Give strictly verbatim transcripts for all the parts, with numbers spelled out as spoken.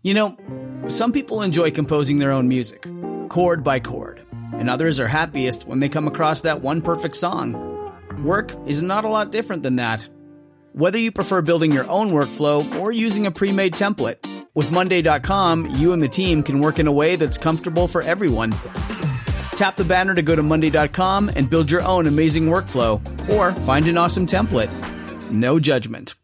You know, some people enjoy composing their own music, chord by chord, and others are happiest when they come across that one perfect song. Work is not a lot different than that. Whether you prefer building your own workflow or using a pre-made template, with Monday dot com, you and the team can work in a way that's comfortable for everyone. Tap the banner to go to Monday dot com and build your own amazing workflow, or find an awesome template. No judgment.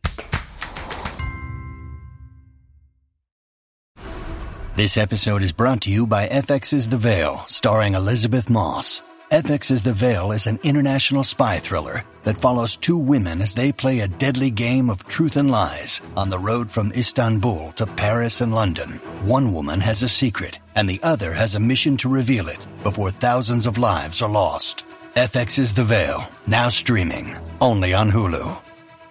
This episode is brought to you by F X's The Veil, starring Elizabeth Moss. F X's The Veil is an international spy thriller that follows two women as they play a deadly game of truth and lies on the road from Istanbul to Paris and London. One woman has a secret, and the other has a mission to reveal it before thousands of lives are lost. F X's The Veil, now streaming, only on Hulu.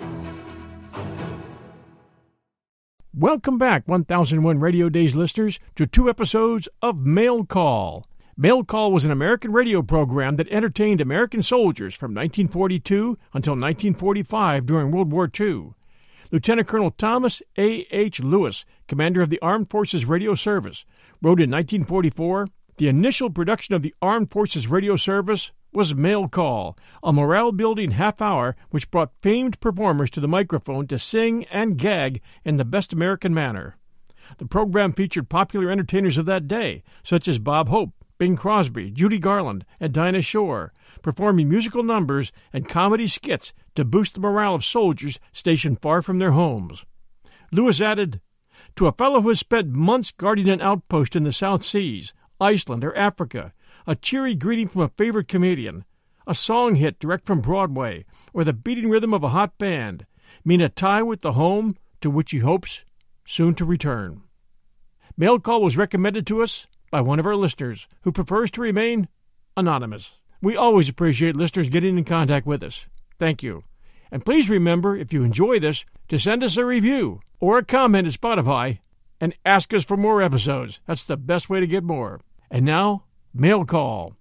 Welcome back, one thousand one Radio Days listeners, to two episodes of Mail Call. Mail Call was an American radio program that entertained American soldiers from nineteen forty-two until nineteen forty-five during World War Two. Lieutenant Colonel Thomas A H. Lewis, commander of the Armed Forces Radio Service, wrote in nineteen forty-four, "The initial production of the Armed Forces Radio Service was Mail Call, a morale-building half-hour which brought famed performers to the microphone to sing and gag in the best American manner." The program featured popular entertainers of that day, such as Bob Hope, Bing Crosby, Judy Garland, and Dinah Shore, performing musical numbers and comedy skits to boost the morale of soldiers stationed far from their homes. Lewis added, "To a fellow who has spent months guarding an outpost in the South Seas, Iceland, or Africa, a cheery greeting from a favorite comedian, a song hit direct from Broadway, or the beating rhythm of a hot band mean a tie with the home to which he hopes soon to return." Mail Call was recommended to us by one of our listeners who prefers to remain anonymous. We always appreciate listeners getting in contact with us. Thank you. And please remember, if you enjoy this, to send us a review or a comment at Spotify and ask us for more episodes. That's the best way to get more. And now, Mail Call.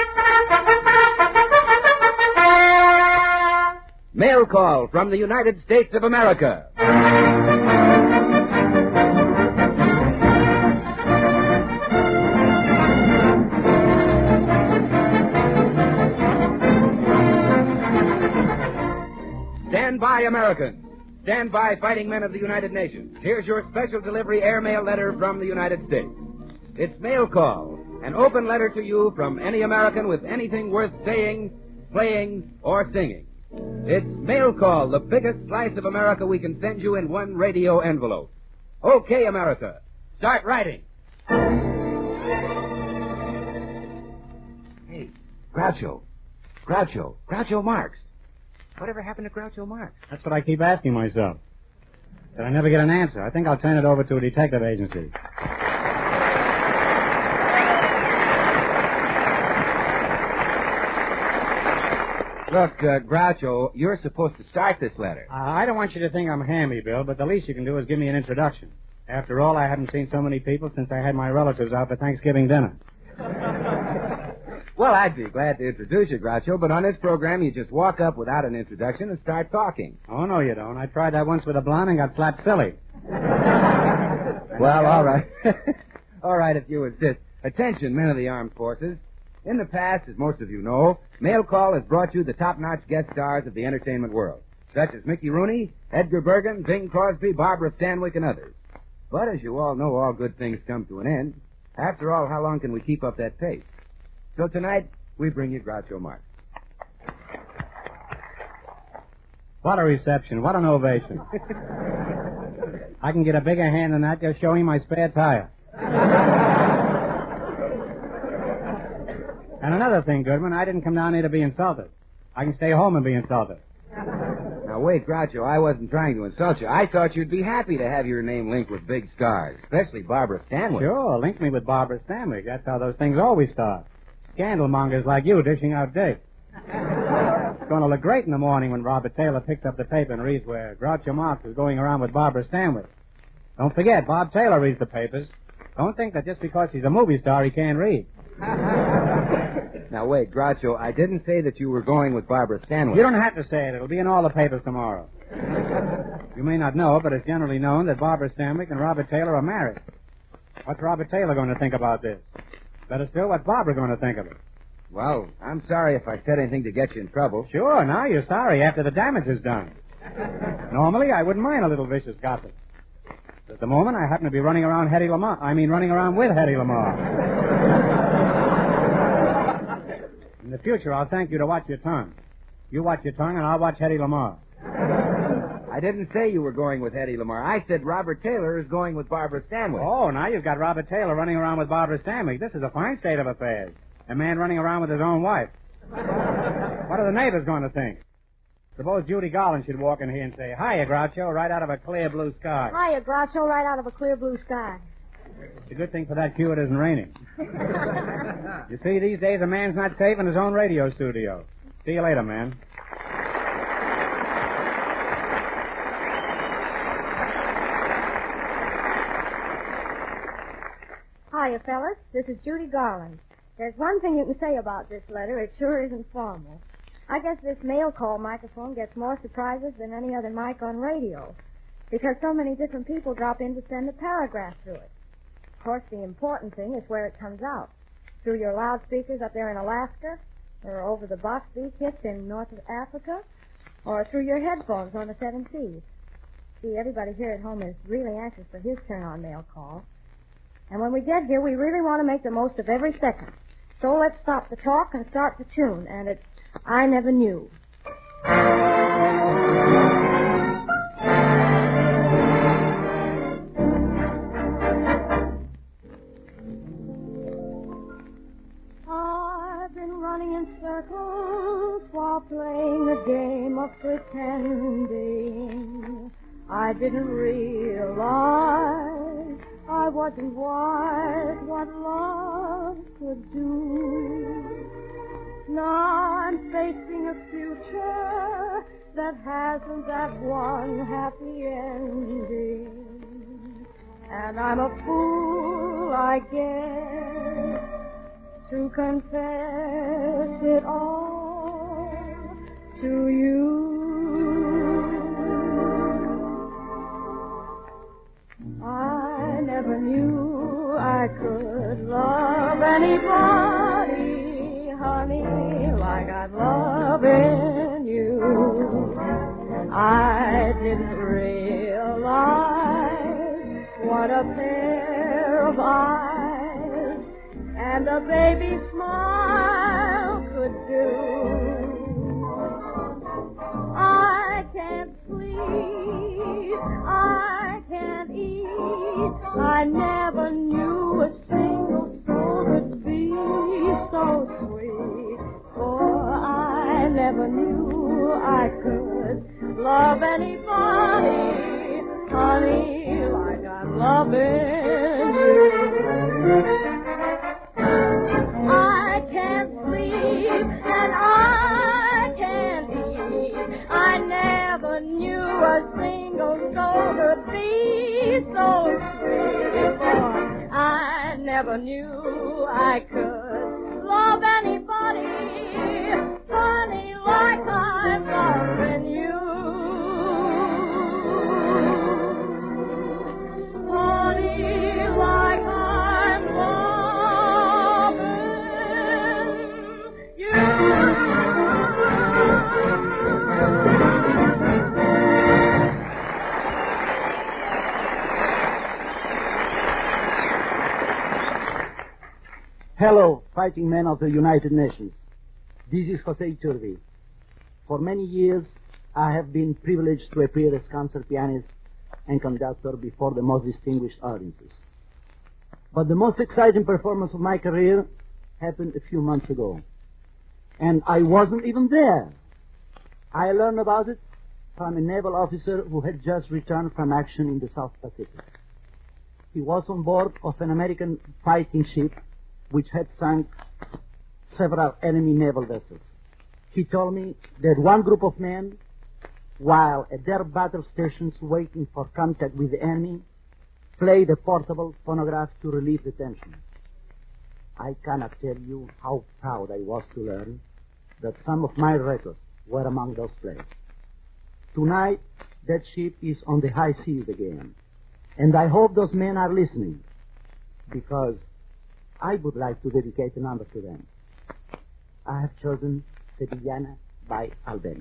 Mail Call from the United States of America. Stand by, Americans. Stand by, fighting men of the United Nations. Here's your special delivery airmail letter from the United States. It's Mail Call, an open letter to you from any American with anything worth saying, playing, or singing. It's Mail Call, the biggest slice of America we can send you in one radio envelope. Okay, America, start writing. Hey, Groucho. Groucho. Groucho Marx. Whatever happened to Groucho Marx? That's what I keep asking myself. But I never get an answer. I think I'll turn it over to a detective agency. Look, uh, Groucho, you're supposed to start this letter. Uh, I don't want you to think I'm hammy, Bill, but the least you can do is give me an introduction. After all, I haven't seen so many people since I had my relatives out for Thanksgiving dinner. Well, I'd be glad to introduce you, Groucho, but on this program you just walk up without an introduction and start talking. Oh, no, you don't. I tried that once with a blonde and got slapped silly. Well, all right. All right, if you insist. Attention, men of the armed forces. In the past, as most of you know, Mail Call has brought you the top-notch guest stars of the entertainment world, such as Mickey Rooney, Edgar Bergen, Bing Crosby, Barbara Stanwyck, and others. But as you all know, all good things come to an end. After all, how long can we keep up that pace? So tonight, we bring you Groucho Marx. What a reception. What an ovation. I can get a bigger hand than that just showing my spare tire. And another thing, Goodman, I didn't come down here to be insulted. I can stay home and be insulted. Now, wait, Groucho, I wasn't trying to insult you. I thought you'd be happy to have your name linked with big stars, especially Barbara Stanwyck. Sure, link me with Barbara Stanwyck. That's how those things always start. Scandalmongers like you dishing out dates. It's going to look great in the morning when Robert Taylor picks up the paper and reads where Groucho Marx is going around with Barbara Stanwyck. Don't forget, Bob Taylor reads the papers. Don't think that just because he's a movie star he can't read. Now, wait, Groucho, I didn't say that you were going with Barbara Stanwyck. You don't have to say it. It'll be in all the papers tomorrow. You may not know, but it's generally known that Barbara Stanwyck and Robert Taylor are married. What's Robert Taylor going to think about this? Better still, what's Barbara going to think of it? Well, I'm sorry if I said anything to get you in trouble. Sure, now you're sorry after the damage is done. Normally, I wouldn't mind a little vicious gossip. At the moment, I happen to be running around Hedy Lamarr. I mean, running around with Hedy Lamarr. In the future, I'll thank you to watch your tongue. You watch your tongue, and I'll watch Hedy Lamarr. I didn't say you were going with Hedy Lamarr. I said Robert Taylor is going with Barbara Stanwyck. Oh, now you've got Robert Taylor running around with Barbara Stanwyck. This is a fine state of affairs. A man running around with his own wife. What are the neighbors going to think? Suppose Judy Garland should walk in here and say, "Hiya, Groucho," right out of a clear blue sky. Hiya, Groucho, right out of a clear blue sky. It's a good thing for that cue it isn't raining. You see, these days a man's not safe in his own radio studio. See you later, man. Hiya, fellas. This is Judy Garland. There's one thing you can say about this letter. It sure isn't formal. I guess this mail call microphone gets more surprises than any other mic on radio, because so many different people drop in to send a paragraph through it. Of course, the important thing is where it comes out. Through your loudspeakers up there in Alaska, or over the box beat hits in North Africa, or through your headphones on the seven seas. See, everybody here at home is really anxious for his turn on mail call. And when we get here, we really want to make the most of every second. So let's stop the talk and start the tune, and it's I Never Knew. I've been running in circles while playing the game of pretending. I didn't realize I wasn't wise what love could do. Now I'm facing a future that hasn't that one happy ending. And I'm a fool, I guess, to confess it all to you. I never knew I could love anybody, honey, like I'm loving you. I didn't realize what a pair of eyes and a baby smile could do. I can't sleep, I can't eat, I never knew a single soul could be so sweet. For I never knew I could love anybody, honey, like I'm loving you. I can't sleep and I can't eat, I never knew a single soul could be so sweet. For I never knew I could love anybody, honey, like I'm loving you. Honey, like I'm loving you. Hello, fighting men of the United Nations. This is Jose Iturbi. For many years, I have been privileged to appear as concert pianist and conductor before the most distinguished audiences. But the most exciting performance of my career happened a few months ago. And I wasn't even there. I learned about it from a naval officer who had just returned from action in the South Pacific. He was on board of an American fighting ship which had sunk several enemy naval vessels. He told me that one group of men, while at their battle stations waiting for contact with the enemy, played a portable phonograph to relieve the tension. I cannot tell you how proud I was to learn that some of my records were among those played. Tonight, that ship is on the high seas again. And I hope those men are listening, because I would like to dedicate a number to them. I have chosen Sevillana by Albeni.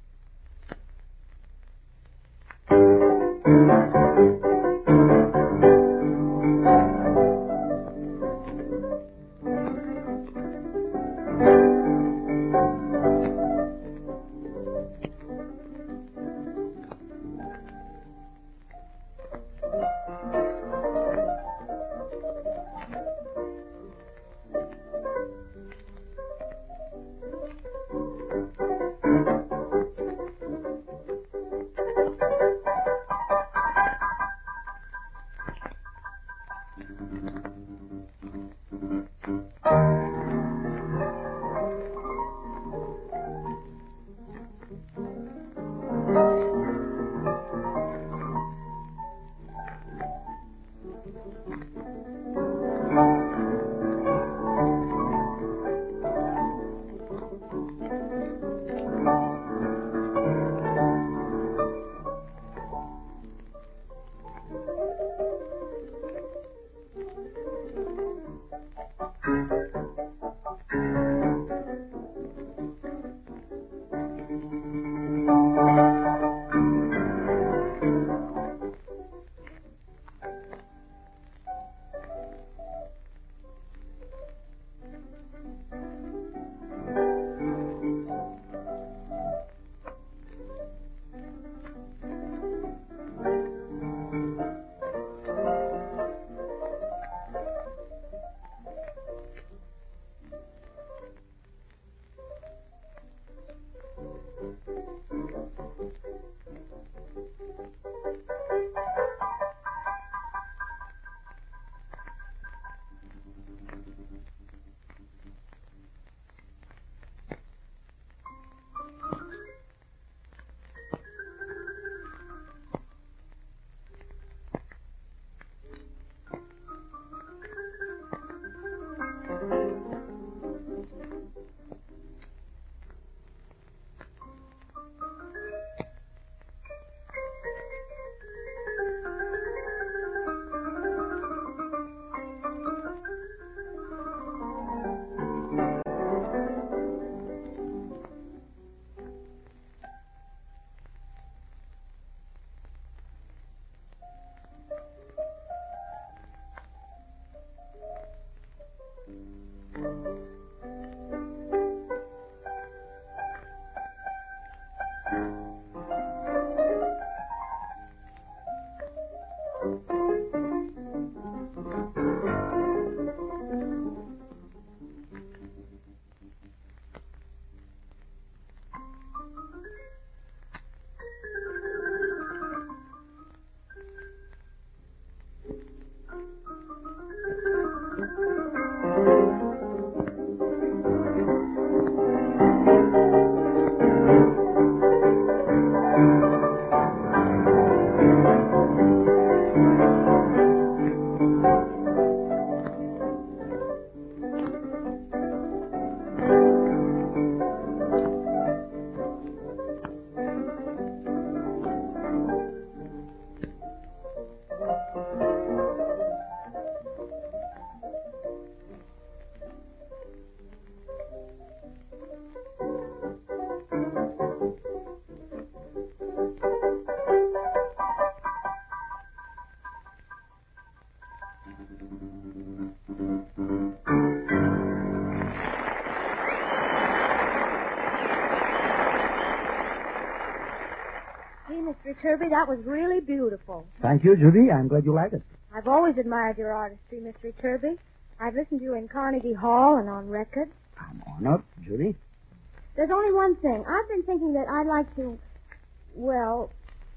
Mister Turby, that was really beautiful. Thank you, Judy. I'm glad you like it. I've always admired your artistry, Mister Turby. I've listened to you in Carnegie Hall and on record. I'm honored, Judy. There's only one thing. I've been thinking that I'd like to, well...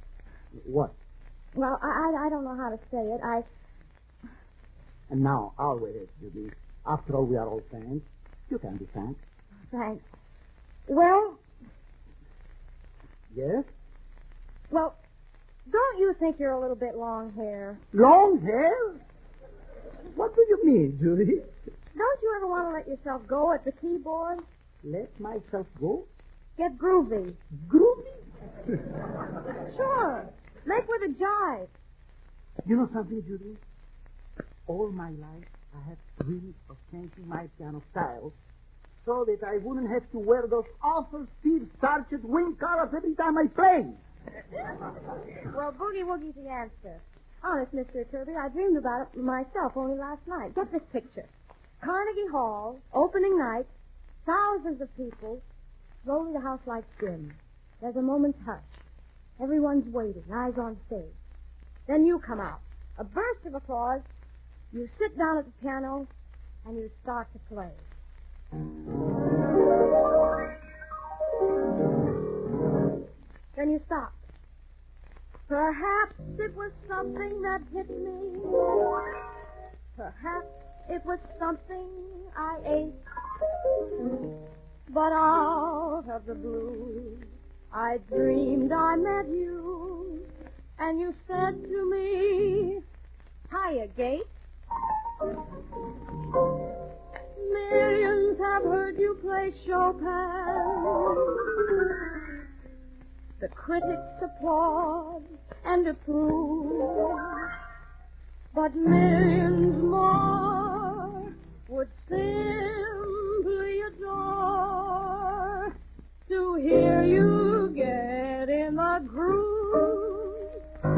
What? Well, I, I, I don't know how to say it. I... And now, I'll wait it, Judy. After all, we are all friends. You can be thanked. Thanks. Well... Yes? Well, don't you think you're a little bit long hair? Long hair? What do you mean, Judy? Don't you ever want to let yourself go at the keyboard? Let myself go? Get groovy. Groovy? Sure. Make with a jive. You know something, Judy? All my life, I have dreamed of changing my piano style so that I wouldn't have to wear those awful Steve Sargent wing collars every time I play. Well, Boogie Woogie's the answer. Honest, Mister Turby, I dreamed about it myself only last night. Get this picture. Carnegie Hall, opening night, thousands of people. Slowly the house lights dim. There's a moment's hush. Everyone's waiting, eyes on stage. Then you come out. A burst of applause. You sit down at the piano, and you start to play. Then you stop. Perhaps it was something that hit me. Perhaps it was something I ate. But out of the blue, I dreamed I met you. And you said to me, "Hiya, Gate." Millions have heard you play Chopin. The critics applaud and approve. But millions more would simply adore to hear you get in the groove.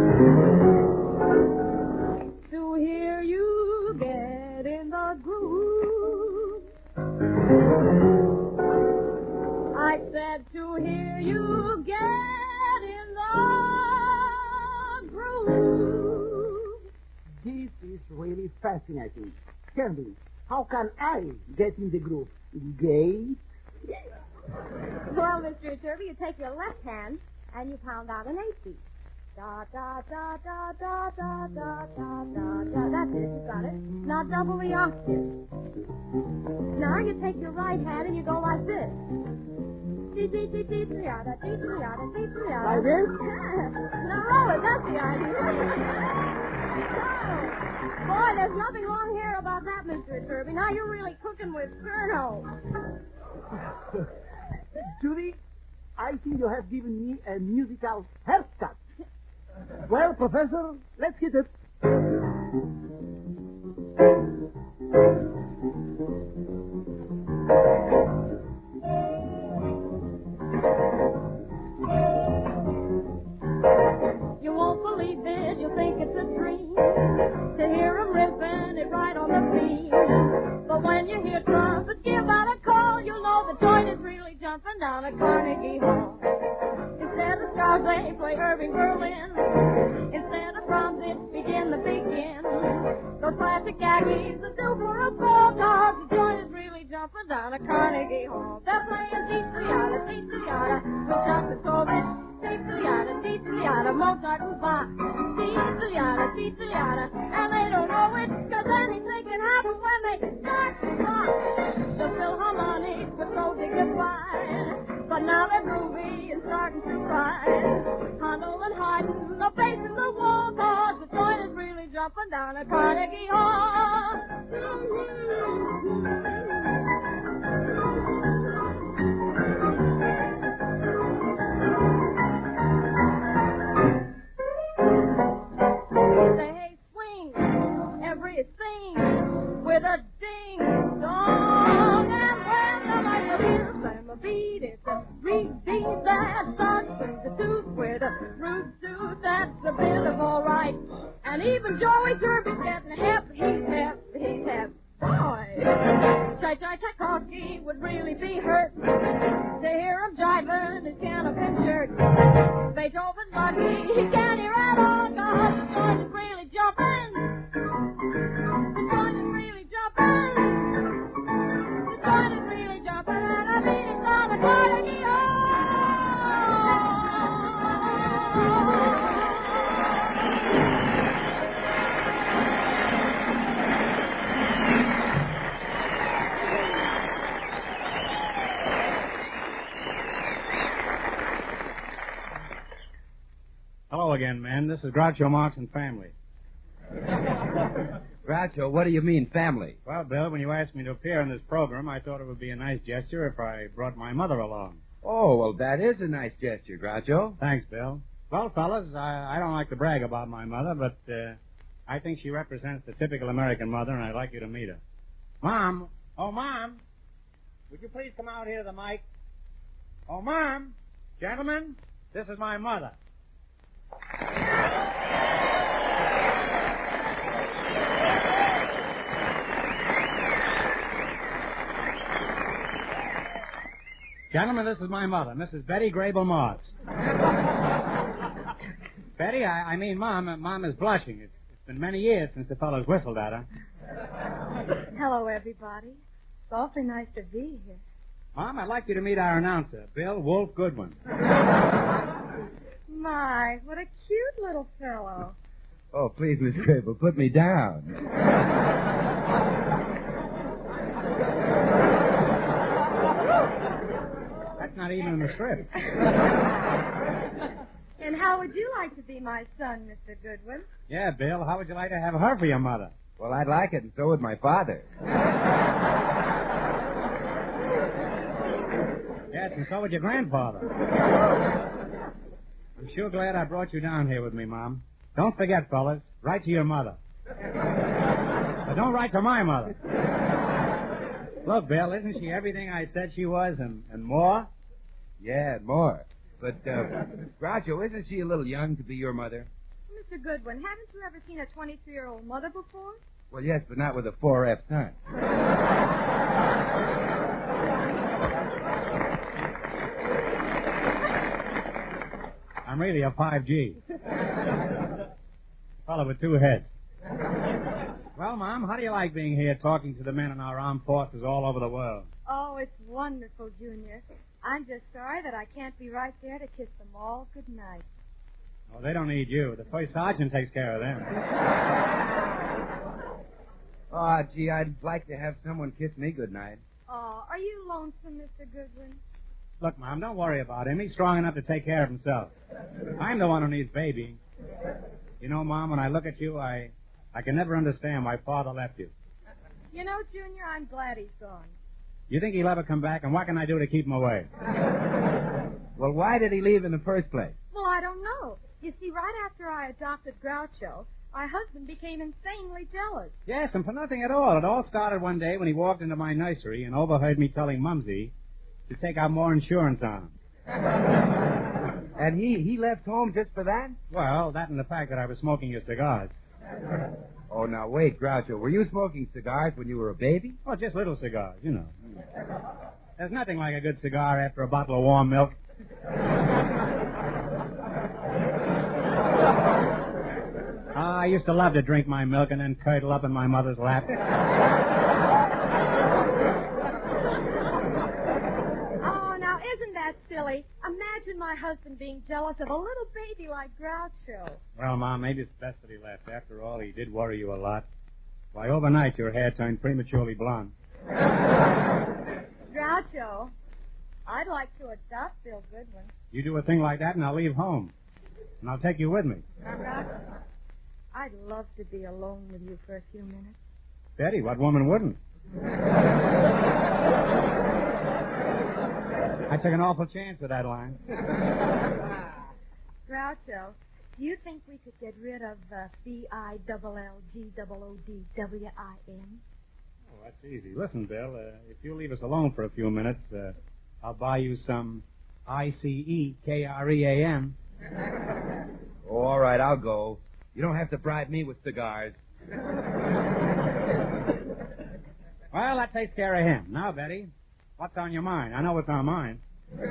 To hear you get in the groove. I said to hear you get in the groove. This is really fascinating. Tell me, how can I get in the groove? Gate? Well, Mister Turby, you take your left hand and you pound out an eight beat. Da, da, da, da, da, da, da, da, da, da. That's it, you got it. Now double the octave. Now you take your right hand and you go like this. Dee, dee, dee, dee, dee, yada, dee, dee, yada, dee, dee, yada. Like this? Now roll it, that's the idea. Oh, boy, there's nothing wrong here about that, Mister Turby. Now you're really cooking with Sterno. Judy, I think you have given me a musical haircut. Well, Professor, let's get it. You won't believe it, you'll think it's a dream to hear 'em ripping it right on the beat. But when you hear trumpets give out a call, you'll know the joint is really jumping down at Carnegie Hall. Instead of stars, they play Irving Berlin. Instead of drums, it's begin the begin. Those classic Aggies that do for a ball, cause the joint is really jumping down at Carnegie Hall. They're playing Dee-Dee-Yada, Dee-Dee-Yada, Shostakovich, Dee-Dee-Yada, Dee-Dee-Yada, Mozart and Bach, Dee-Dee-Yada, Dee-Dee-Yada, and they don't know it, cause anything can happen when they start to rock. The Philharmonics were so dignified, but now they're groovy and starting to rise. Handel and Haydn are facing the wall, cause the joint is really jumping down at Carnegie Hall. They swing everything with a ding dong, and when the lights are here, slam a beat, it's a three-beat that starts with the tooth, with a root tooth, that's a bit of all right. And even Joey Turby's getting hip, he's hip, he's hip. Boy, Chai-Chai Tchaikovsky would really be hurt to hear him jiving his canopin shirt. Beethoven's lucky, he can't hear at all, cause the joint is really jumping. The joint is really jumping. The joint is really jumping, and I mean it's on the Carnegie Hall. Hello again, men. This is Groucho Marx and family. Groucho, what do you mean, family? Well, Bill, when you asked me to appear in this program, I thought it would be a nice gesture if I brought my mother along. Oh, well, that is a nice gesture, Groucho. Thanks, Bill. Well, fellas, I, I don't like to brag about my mother, but uh, I think she represents the typical American mother, and I'd like you to meet her. Mom! Oh, Mom! Would you please come out here to the mic? Oh, Mom! Gentlemen, this is my mother. Gentlemen, this is my mother, Missus Betty Grable Moss. Betty, I, I mean, Mom, uh, Mom is blushing. It's, it's been many years since the fellows whistled at her. Hello, everybody. It's awfully nice to be here. Mom, I'd like you to meet our announcer, Bill Wolf Goodwin. My, what a cute little fellow. Oh, please, Miss Grable, put me down. That's not even in the script. And how would you like to be my son, Mister Goodwin? Yeah, Bill, how would you like to have her for your mother? Well, I'd like it, and so would my father. Yes, and so would your grandfather. I'm sure glad I brought you down here with me, Mom. Don't forget, fellas, write to your mother. But don't write to my mother. Look, Bill, isn't she everything I said she was and, and more? Yeah, more. But, uh, Groucho, isn't she a little young to be your mother? Mister Goodwin, haven't you ever seen a twenty-three-year-old mother before? Well, yes, but not with a four F son. I'm really a five G. Fellow with two heads. Well, Mom, how do you like being here talking to the men in our armed forces all over the world? Oh, it's wonderful, Junior. I'm just sorry that I can't be right there to kiss them all good night. Oh, they don't need you. The first sergeant takes care of them. Oh, gee, I'd like to have someone kiss me goodnight. Oh, are you lonesome, Mister Goodwin? Look, Mom, don't worry about him. He's strong enough to take care of himself. I'm the one who needs babying. You know, Mom, when I look at you, I, I can never understand why Father left you. You know, Junior, I'm glad he's gone. You think he'll ever come back, and what can I do to keep him away? Well, why did he leave in the first place? Well, I don't know. You see, right after I adopted Groucho, my husband became insanely jealous. Yes, and for nothing at all. It all started one day when he walked into my nursery and overheard me telling Mumsy to take out more insurance on him. And he, he left home just for that? Well, that and the fact that I was smoking his cigars. Oh, now, wait, Groucho. Were you smoking cigars when you were a baby? Oh, just little cigars, you know. There's nothing like a good cigar after a bottle of warm milk. Ah, I used to love to drink my milk and then curdle up in my mother's lap. Oh, now, isn't that silly? Imagine my husband being jealous of a little baby like Groucho. Well, Mom, maybe it's best that he left. After all, he did worry you a lot. Why, overnight your hair turned prematurely blonde. Groucho, I'd like to adopt Bill Goodwin. You do a thing like that and I'll leave home. And I'll take you with me. Now, Groucho, I'd love to be alone with you for a few minutes. Betty, what woman wouldn't? I took an awful chance with that line. Groucho, do you think we could get rid of uh, B I L L G O O D W I N? Oh, that's easy. Listen, Bill, uh, if you leave us alone for a few minutes, uh, I'll buy you some I C E K R E A M. Oh, all right, I'll go. You don't have to bribe me with cigars. Well, that takes care of him. Now, Betty, what's on your mind? I know what's on mine.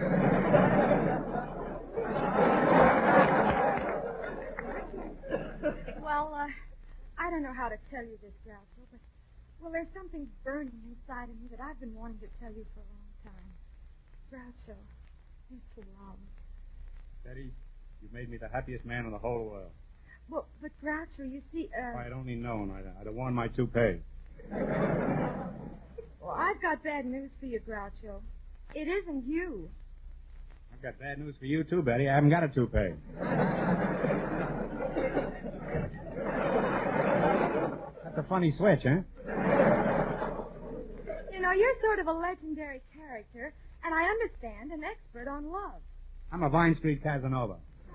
Well, uh, I don't know how to tell you this, Groucho, but, well, there's something burning inside of me that I've been wanting to tell you for a long time. Groucho, you're too loud. Betty, you've made me the happiest man in the whole world. Well, but Groucho, you see, uh... If I'd only known, I'd, I'd have worn my toupee. Well, I've got bad news for you, Groucho. It isn't you. I've got bad news for you, too, Betty. I haven't got a toupee. That's a funny switch, huh? You know, you're sort of a legendary character, And I understand an expert on love. I'm a Vine Street Casanova.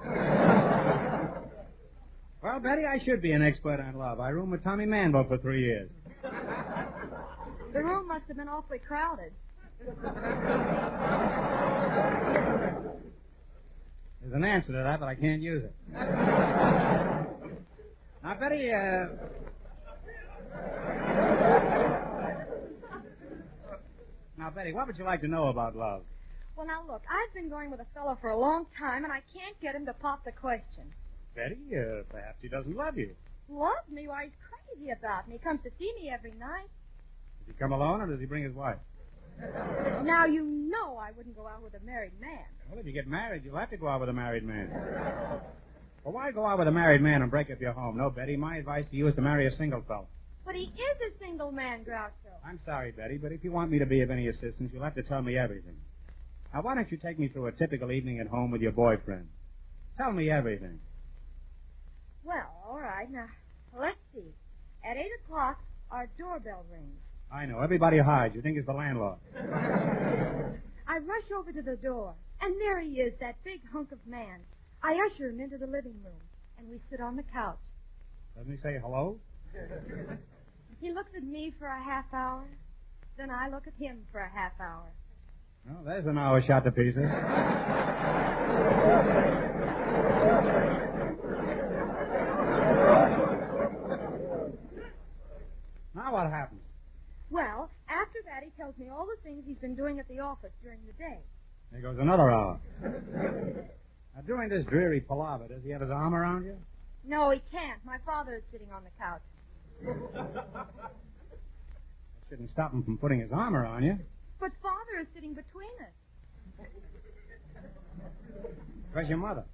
Well, Betty, I should be an expert on love. I roomed with Tommy Manville for three years. The room must have been awfully crowded. There's an answer to that, but I can't use it. Now, Betty, uh... Now, Betty, what would you like to know about love? Well, now, look, I've been going with a fellow for a long time, and I can't get him to pop the question. Betty, uh, perhaps he doesn't love you. Loves me? Why, he's crazy about me. He comes to see me every night. Does he come alone, or does he bring his wife? Now, you know I wouldn't go out with a married man. Well, if you get married, you'll have to go out with a married man. Well, why go out with a married man and break up your home? No, Betty, my advice to you is to marry a single fellow. But he is a single man, Groucho. I'm sorry, Betty, but if you want me to be of any assistance, you'll have to tell me everything. Now, why don't you take me through a typical evening at home with your boyfriend? Tell me everything. Well, all right. Now, let's see. At eight o'clock, our doorbell rings. I know. Everybody hides. You think it's the landlord. I rush over to the door, and there he is, that big hunk of man. I usher him into the living room, and we sit on the couch. Doesn't he say hello? He looks at me for a half hour. Then I look at him for a half hour. Well, there's an hour shot to pieces. Now what happens? Well, after that, he tells me all the things he's been doing at the office during the day. There goes another hour. Now, during this dreary palaver, does he have his arm around you? No, he can't. My father is sitting on the couch. That shouldn't stop him from putting his arm around you. But Father is sitting between us. Where's your mother?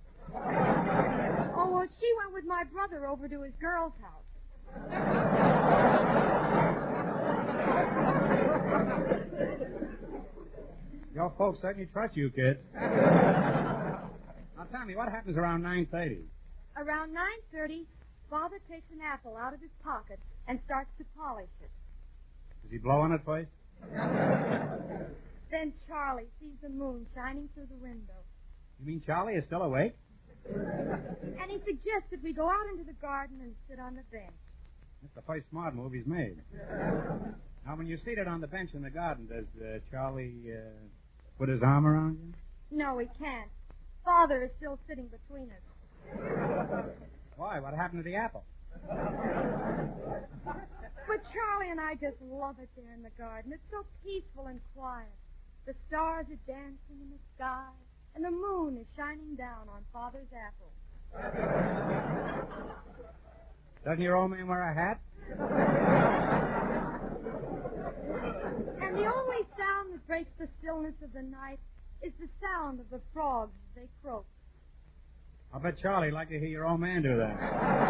Oh, well, she went with my brother over to his girl's house. Your folks certainly trust you, kid. Now, tell me, what happens around nine thirty? Around nine thirty, Father takes an apple out of his pocket and starts to polish it. Does he blow on it first? Then Charlie sees the moon shining through the window. You mean Charlie is still awake? And he suggests that we go out into the garden and sit on the bench. That's the first smart move he's made. Now, when you're seated on the bench in the garden, does uh, Charlie uh, put his arm around you? No, he can't. Father is still sitting between us. Why? What happened to the apple? But Charlie and I just love it there in the garden. It's so peaceful and quiet. The stars are dancing in the sky, and the moon is shining down on Father's apple. Doesn't your old man wear a hat? And the only sound that breaks the stillness of the night is the sound of the frogs as they croak. I'll bet Charlie'd like to hear your old man do that.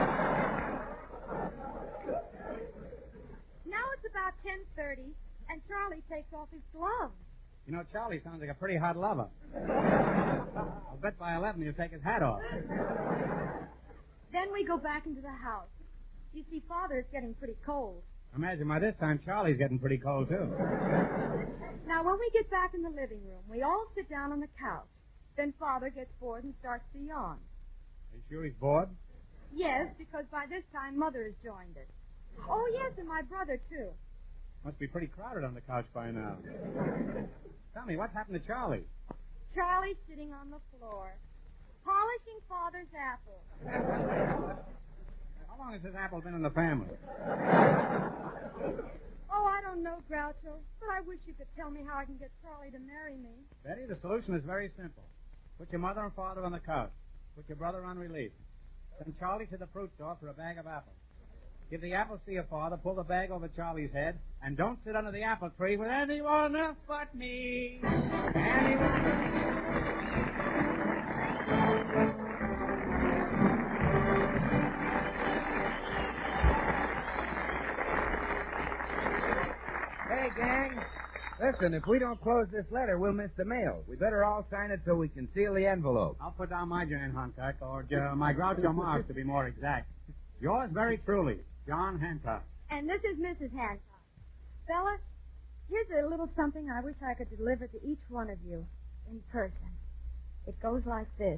Now it's about ten thirty, and Charlie takes off his gloves. You know, Charlie sounds like a pretty hot lover. I'll bet by eleven he'll take his hat off. Then we go back into the house. You see, Father is getting pretty cold. Imagine by this time Charlie's getting pretty cold, too. Now, when we get back in the living room, we all sit down on the couch. Then Father gets bored and starts to yawn. Are you sure he's bored? Yes, because by this time Mother has joined us. Oh, yes, and my brother, too. Must be pretty crowded on the couch by now. Tell me, what's happened to Charlie? Charlie's sitting on the floor, polishing Father's apple. How long has this apple been in the family? Oh, I don't know, Groucho, but I wish you could tell me how I can get Charlie to marry me. Betty, the solution is very simple. Put your mother and father on the couch. Put your brother on relief. Send Charlie to the fruit store for a bag of apples. Give the apples to your father, pull the bag over Charlie's head, and don't sit under the apple tree with anyone else but me. Anyone. Hey, gang. Listen, if we don't close this letter, we'll miss the mail. We better all sign it so we can seal the envelope. I'll put down my Jan Hancock, or uh, my Groucho Marx to be more exact. Yours very truly, John Hancock. And this is Missus Hancock. Fellas, Here's a little something I wish I could deliver to each one of you in person. It goes like this.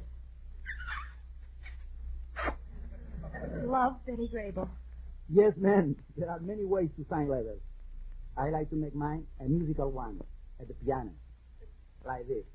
Love, Betty Grable. Yes, ma'am. There are many ways to sign letters. I like to make mine a musical one at the piano. Like this.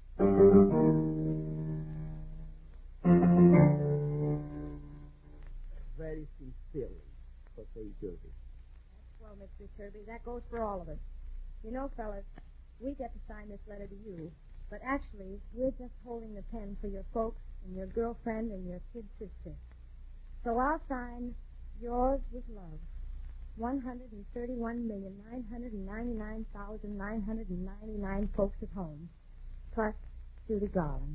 Very sincerely, Jose Turby. Well, Mister Turby, that goes for all of us. You know, fellas, we get to sign this letter to you, but actually, we're just holding the pen for your folks and your girlfriend and your kid sister. So I'll sign yours with love. one hundred thirty-one million, nine hundred ninety-nine thousand, nine hundred ninety-nine folks at home, plus Judy Garland.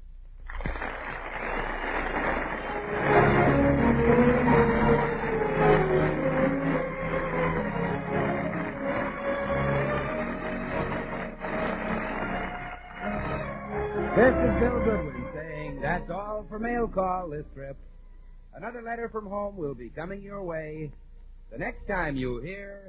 This is Bill Goodwin saying that's all for Mail Call this trip. Another letter from home will be coming your way the next time you hear...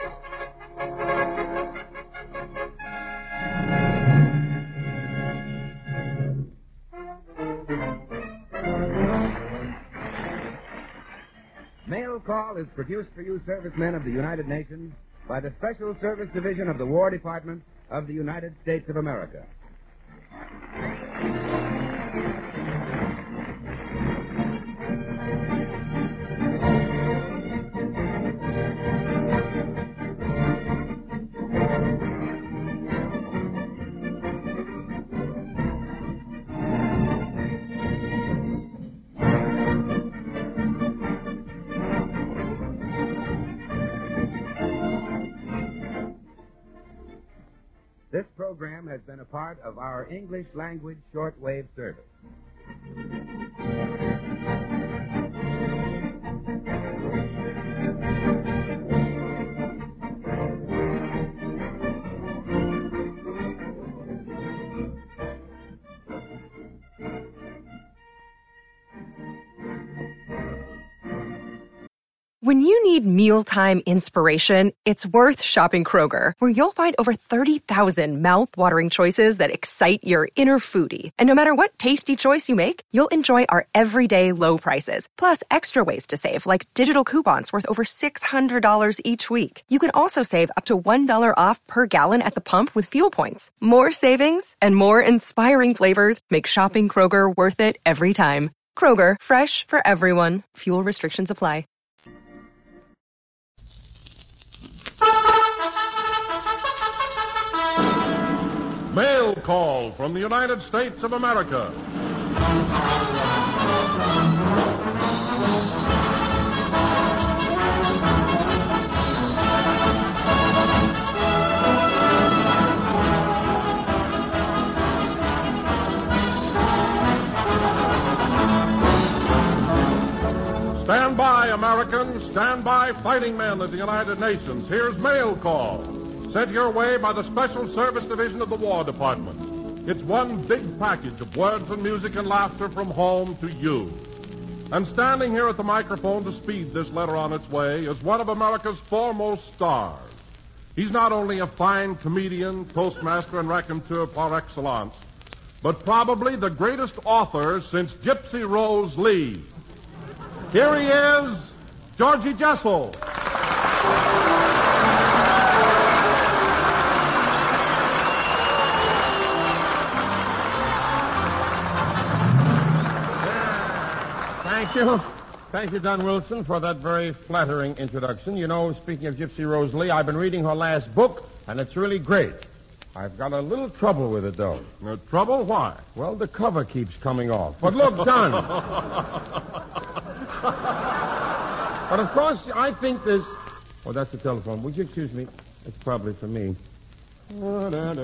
Mail Call is produced for you servicemen of the United Nations by the Special Service Division of the War Department of the United States of America. This program has been a part of our English language shortwave service. When you need mealtime inspiration, it's worth shopping Kroger, where you'll find over thirty thousand mouth-watering choices that excite your inner foodie. And no matter what tasty choice you make, you'll enjoy our everyday low prices, plus extra ways to save, like digital coupons worth over six hundred dollars each week. You can also save up to one dollar off per gallon at the pump with fuel points. More savings and more inspiring flavors make shopping Kroger worth it every time. Kroger, fresh for everyone. Fuel restrictions apply. Mail Call from the United States of America. Stand by, Americans. Stand by, fighting men of the United Nations. Here's Mail Call, sent your way by the Special Service Division of the War Department. It's one big package of words and music and laughter from home to you. And standing here at the microphone to speed this letter on its way is one of America's foremost stars. He's not only a fine comedian, toastmaster, and raconteur par excellence, but probably the greatest author since Gypsy Rose Lee. Here he is, Georgie Jessel. Thank you. Thank you, Don Wilson, for that very flattering introduction. You know, speaking of Gypsy Rose Lee, I've been reading her last book, and it's really great. I've got a little trouble with it, though. Uh, trouble? Why? Well, the cover keeps coming off. But look, Don. But, of course, I think this... Oh, that's the telephone. Would you excuse me? It's probably for me. Hello?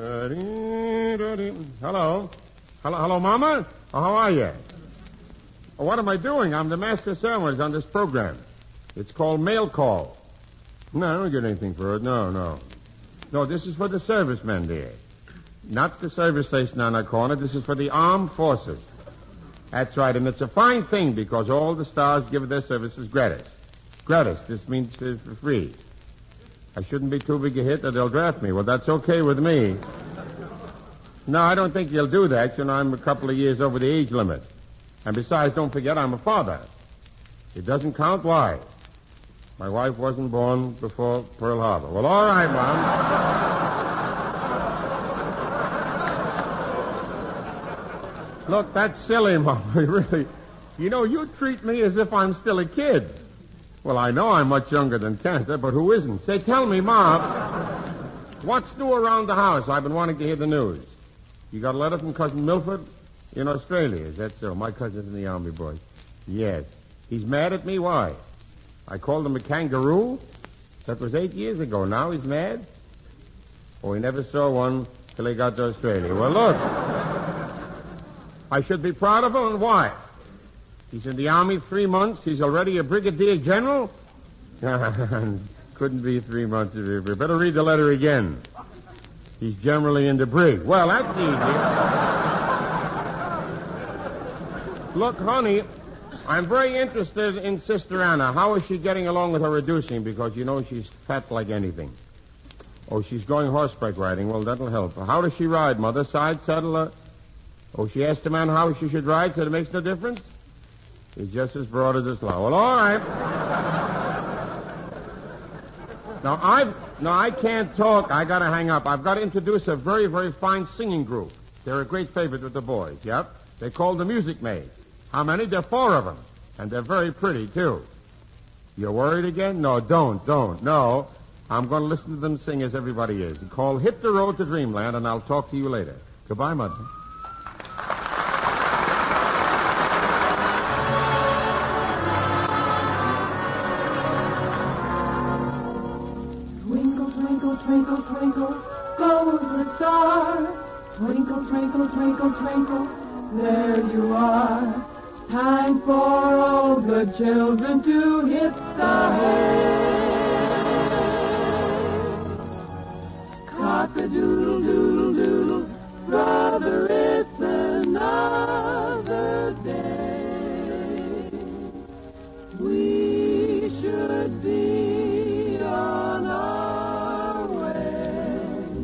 Hello? Hello, Mama? Oh, how are you? Oh, what am I doing? I'm the master of ceremonies on this program. It's called Mail Call. No, I don't get anything for it. No, no. No, this is for the servicemen, dear. Not the service station on our corner. This is for the armed forces. That's right, and it's a fine thing because all the stars give their services gratis. Gratis. This means uh, for free. I shouldn't be too big a hit or they'll draft me. Well, that's okay with me. No, I don't think they'll do that. You know, I'm a couple of years over the age limit. And besides, don't forget, I'm a father. It doesn't count. Why? My wife wasn't born before Pearl Harbor. Well, all right, Mom. Look, that's silly, Mom. Really. You know, you treat me as if I'm still a kid. Well, I know I'm much younger than Cantor, but who isn't? Say, tell me, Mom, what's new around the house? I've been wanting to hear the news. You got a letter from Cousin Milford in Australia, is that so? My cousin's in the Army, boy. Yes. He's mad at me? Why? I called him a kangaroo? That was eight years ago. Now he's mad? Oh, he never saw one till he got to Australia. Well, look. I should be proud of him, and why? He's in the Army three months. He's already a brigadier general? Couldn't be three months. Better read the letter again. He's generally in the brig. Well, that's easy. Look, honey, I'm very interested in Sister Anna. How is she getting along with her reducing? Because, you know, she's fat like anything. Oh, she's going horseback riding. Well, that'll help her. How does she ride, Mother? Side, saddle? Uh... Oh, she asked the man how she should ride, so it makes no difference? He's just as broad as his slow. Well, all right. Now, I've... No, I can't talk. I got to hang up. I've got to introduce a very, very fine singing group. They're a great favorite with the boys, yep. They're called the Music Maids. How many? There are four of them. And they're very pretty, too. You're worried again? No, don't, don't. No, I'm going to listen to them sing as everybody is. It's called Hit the Road to Dreamland, and I'll talk to you later. Goodbye, Mother. Twinkle, twinkle, goes the star. Twinkle, twinkle, twinkle, twinkle, there you are. Time for all good children to hit the hay. Cock-a-doodle-doodle-doodle, brother, it's another day. We should be on our way.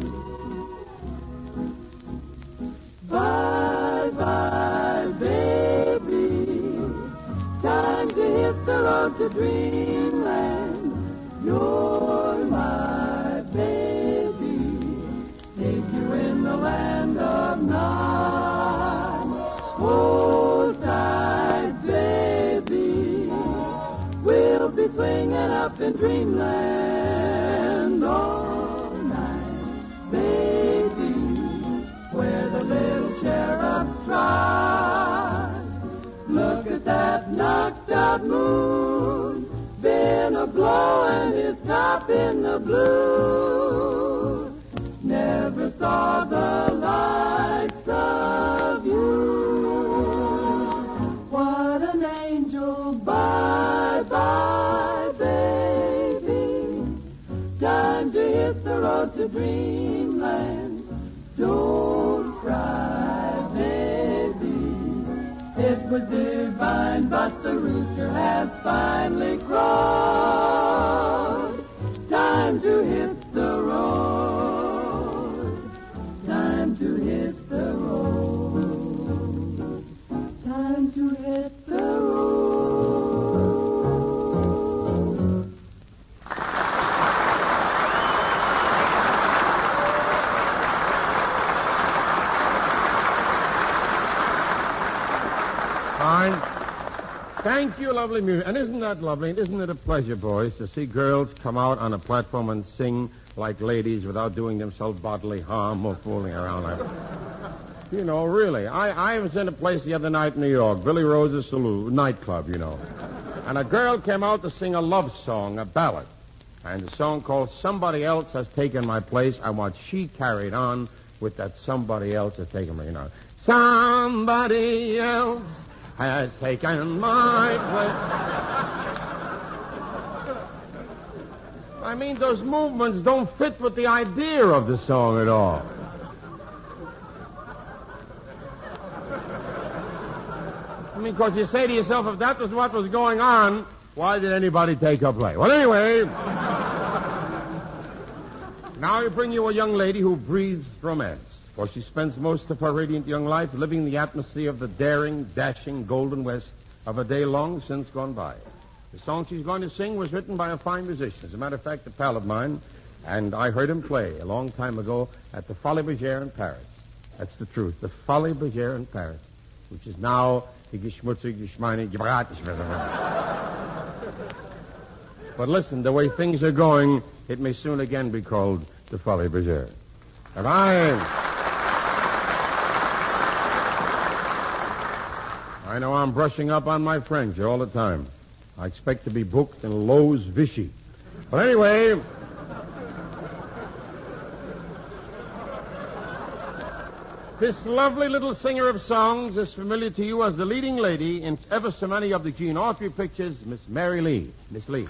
Bye-bye, baby. Time to hit the road to dreamland. You're my baby. Take you in the land of none. Hold tight, baby. We'll be swinging up in dreamland all night, baby, where the little cherubs trot. Look at that knocked-out moon, been a-blowing his top in the blue. Never saw the likes of you. What an angel, bye-bye, baby. Time to hit the road to dreamland. Don't cry, baby. It was divine, but the rooster has finally crowed. Time to hit the road. Time to hit the road. Time to hit the road. Fine. Thank you, lovely music. And isn't that lovely? And isn't it a pleasure, boys, to see girls come out on a platform and sing like ladies without doing themselves bodily harm or fooling around like You know, really. I, I was in a place the other night in New York, Billy Rose's Saloon, nightclub, you know. And a girl came out to sing a love song, a ballad. And the song called Somebody Else Has Taken My Place. And what she carried on with that somebody else has taken me, you know. Somebody else has taken my place. I mean, those movements don't fit with the idea of the song at all. I mean, because you say to yourself, if that was what was going on, why did anybody take her place? Well, anyway, Now I bring you a young lady who breathes romance, for she spends most of her radiant young life living the atmosphere of the daring, dashing Golden West of a day long since gone by. The song she's going to sing was written by a fine musician. As a matter of fact, a pal of mine, and I heard him play a long time ago at the Folies Bergère in Paris. That's the truth, the Folies Bergère in Paris, which is now the Geschmutzig, Geschmeine, But listen, the way things are going, it may soon again be called the Folies Bergère. And I... I know I'm brushing up on my French all the time. I expect to be booked in Lowe's Vichy. But anyway... This lovely little singer of songs is familiar to you as the leading lady in ever so many of the Gene Autry pictures, Miss Mary Lee. Miss Lee.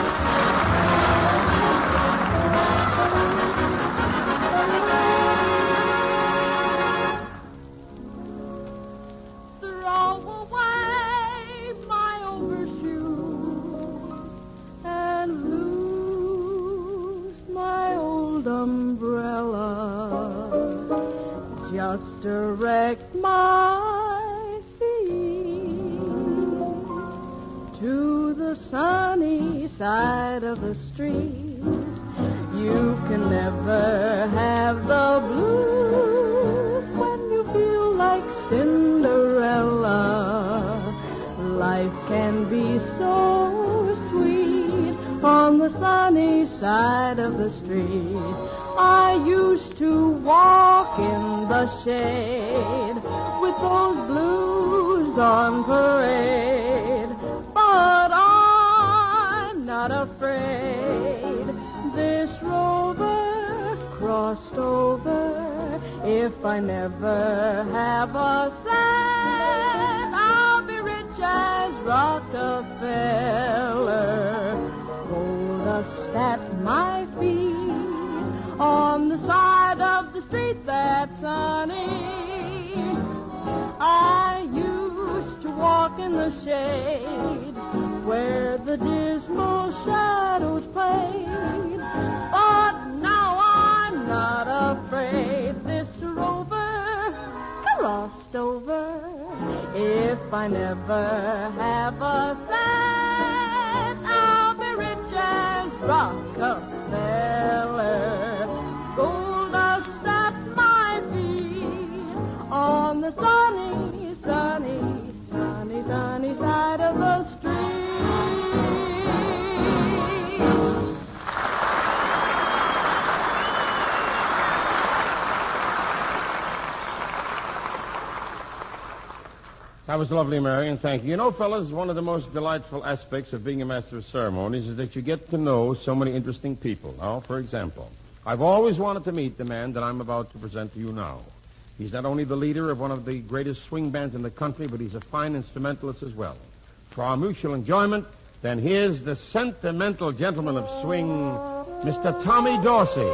Direct my feet to the sunny side of the street. You can never have the blues when you feel like Cinderella. Life can be so sweet on the sunny side of the street. I used to walk in the shade with those blues on parade, but I'm not afraid. This rover crossed over. If I never have a cent, I'll be rich as Rockefeller. Gold dust at my feet on the side of the street that's sunny. I used to walk in the shade where the dismal shadows played, but now I'm not afraid. This rover crossed over. If I never have a cent, I'll be rich as Rockefeller. Gold dust at my feet on the sunny, sunny, sunny, sunny side of the street. That was lovely, Marion. Thank you. You know, fellas, one of the most delightful aspects of being a master of ceremonies is that you get to know so many interesting people. Now, for example, I've always wanted to meet the man that I'm about to present to you now. He's not only the leader of one of the greatest swing bands in the country, but he's a fine instrumentalist as well. For our mutual enjoyment, then here's the sentimental gentleman of swing, Mister Tommy Dorsey.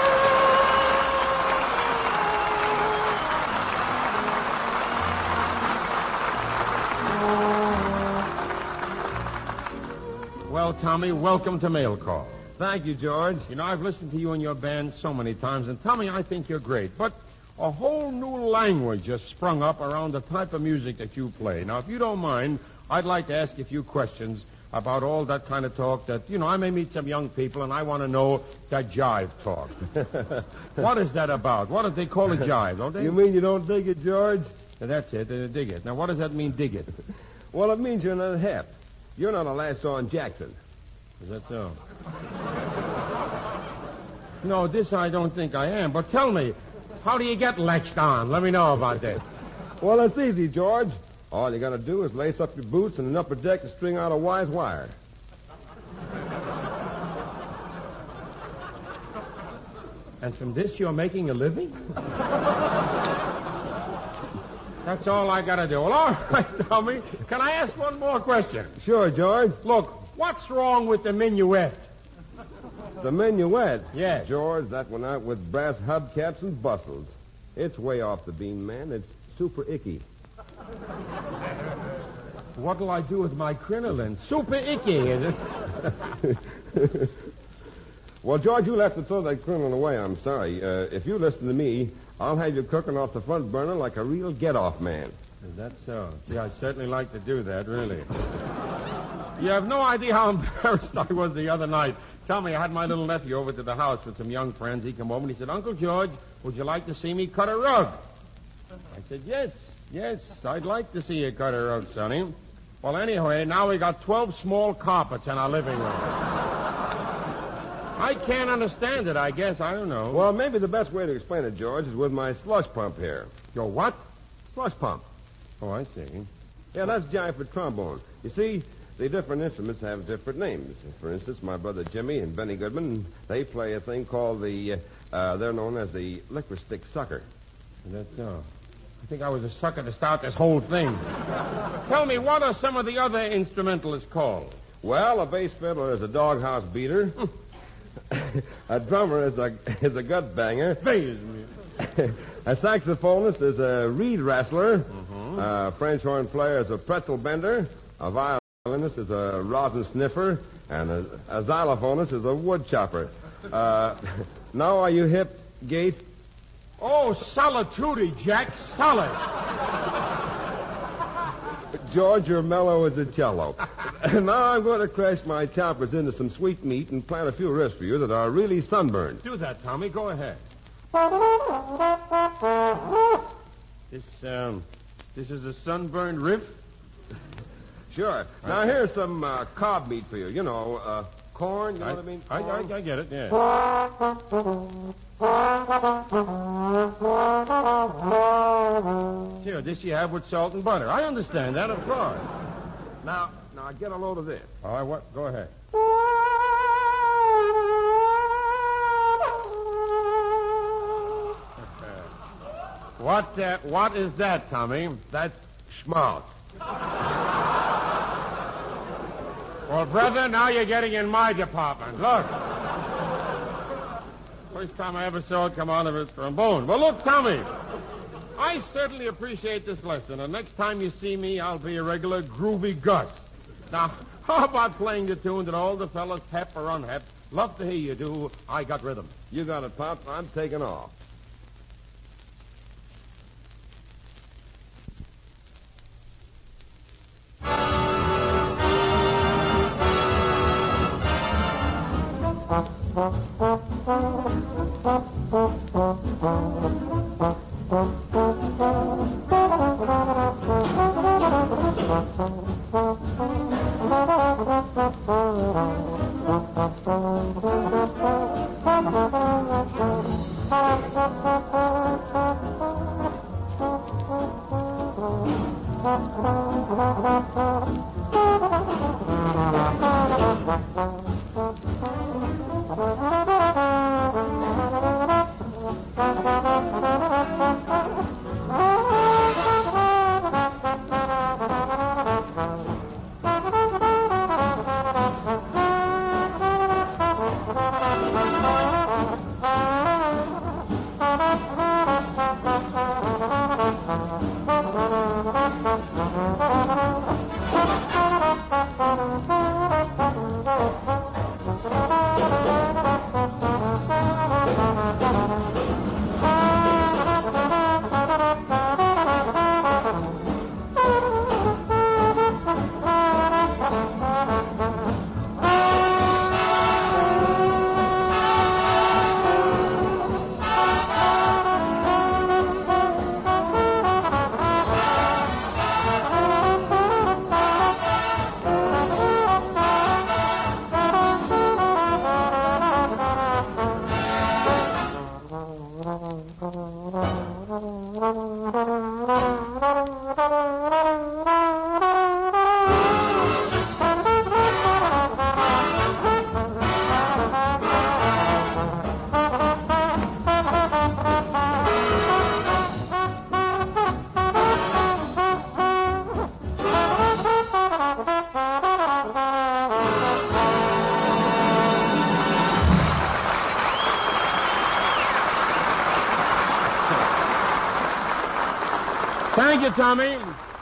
Well, Tommy, welcome to Mail Call. Thank you, George. You know, I've listened to you and your band so many times, and Tommy, I think you're great. But a whole new language has sprung up around the type of music that you play. Now, if you don't mind, I'd like to ask you a few questions about all that kind of talk that, you know, I may meet some young people, and I want to know that jive talk. What is that about? What do they call it jive, don't they? You mean you don't dig it, George? That's it, uh, dig it. Now, what does that mean, dig it? Well, it means you're not hip. You're not a Lasso Jackson. Is that so? No, this I don't think I am. But tell me, how do you get latched on? Let me know about this. Well, it's easy, George. All you got to do is lace up your boots and an upper deck and string out a wise wire. And from this you're making a living? That's all I got to do. Well, all right, Tommy. Can I ask one more question? Sure, George. Look, what's wrong with the minuet? The minuet? Yes. George, that went out with brass hubcaps and bustles. It's way off the beam, man. It's super icky. What'll I do with my crinoline? Super icky, is it? Well, George, you'll have to throw that criminal away. I'm sorry. Uh, if you listen to me, I'll have you cooking off the front burner like a real get-off man. Is that so? Yeah, I'd certainly like to do that, really. You have no idea how embarrassed I was the other night. Tell me, I had my little nephew over to the house with some young friends. He came over and he said, Uncle George, would you like to see me cut a rug? I said, yes, yes, I'd like to see you cut a rug, Sonny. Well, anyway, now we got twelve small carpets in our living room. I can't understand it, I guess. I don't know. Well, maybe the best way to explain it, George, is with my slush pump here. Your what? Slush pump. Oh, I see. Yeah, that's jive for trombone. You see, the different instruments have different names. For instance, my brother Jimmy and Benny Goodman, they play a thing called the, uh, uh, they're known as the liquor stick sucker. That's so. I think I was a sucker to start this whole thing. Tell me, what are some of the other instrumentalists called? Well, a bass fiddler is a doghouse beater. A drummer is a is a gut banger. A saxophonist is a reed wrestler. Mm-hmm. A French horn player is a pretzel bender. A violinist is a rosin sniffer. And a, a xylophonist is a wood chopper. Uh, now are you hip, Gate? Oh, solitude, Jack, solid. George, you're mellow as a cello. Now I'm going to crash my choppers into some sweet meat and plant a few riffs for you that are really sunburned. Do that, Tommy. Go ahead. This, um, this is a sunburned riff? Sure. Now here's some uh, cob meat for you. You know, uh, corn, you know I, what I mean? I, I, I get it, yeah. Sure, this you have with salt and butter. I understand that, of course. Now, now get a load of this. All right, what? Go ahead. What, uh, what is that, Tommy? That's schmaltz. Well, brother, now you're getting in my department. Look. First time I ever saw it come out of his trombone. Well, look, Tommy, I certainly appreciate this lesson, and next time you see me, I'll be a regular groovy Gus. Now, how about playing the tune that all the fellas, hep or unhep, love to hear you do, I Got Rhythm? You got it, Pop. I'm taking off. Thank you, Tommy.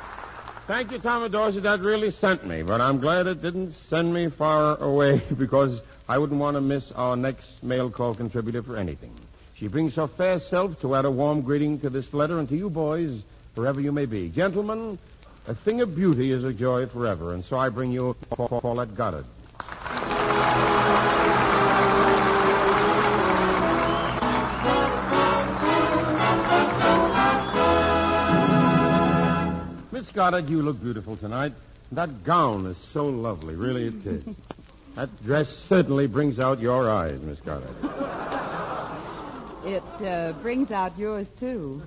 Thank you, Tommy Dorsey. That really sent me, but I'm glad it didn't send me far away because I wouldn't want to miss our next mail call contributor for anything. She brings her fair self to add a warm greeting to this letter, and to you boys, wherever you may be. Gentlemen, a thing of beauty is a joy forever, and so I bring you Paulette Goddard. Miss Goddard, you look beautiful tonight. That gown is so lovely, really it is. That dress certainly brings out your eyes, Miss Goddard. It uh, brings out yours, too.